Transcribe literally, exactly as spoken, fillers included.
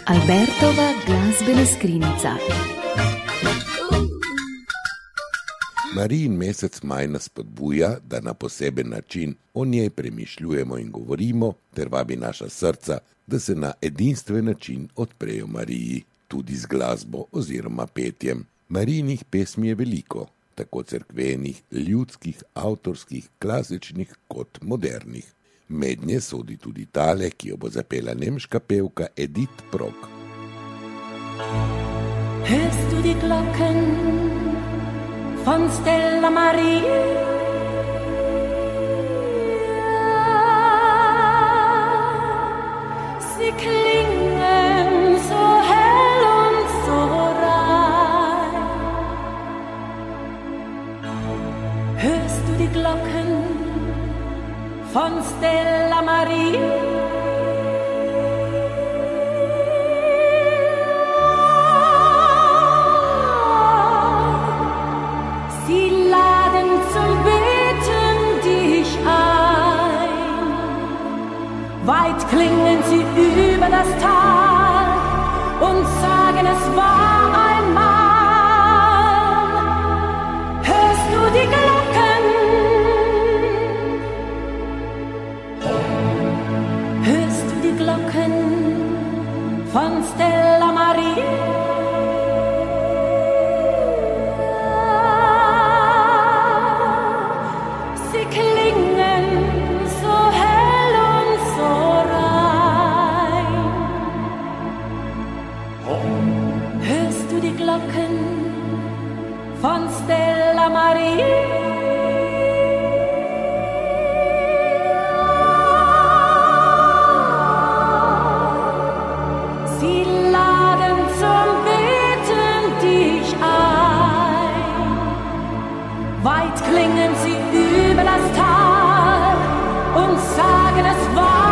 Albertova glazbena skrinjica. Marijin mesec maj nas spodbuja, da na poseben način o njej premišljujemo in govorimo, ter vabi naša srca, da se na edinstven način odprejo Mariji, tudi z glasbo oziroma petjem. Marijinih pesmi je veliko, tako cerkvenih, ljudskih, avtorskih, klasičnih kot modernih. Mednje sodi tudi tale, ki jo bo zapela nemška pevka Edith Prok. Hörst du die Glocken von Stella Maria? Sie klingen so hell und so rein. Hörst du die Glocken von Stella Maria? Sie laden zum Beten dich ein. Weit klingen sie über das Tal und sagen, es war einmal. Hörst du die Glocken? Hörst du die Glocken von Stella Maria? Sie klingen so hell und so rein. Hörst du die Glocken von Stella Maria? Sie laden zum Beten dich ein. Weit klingen sie über das Tal und sagen, es war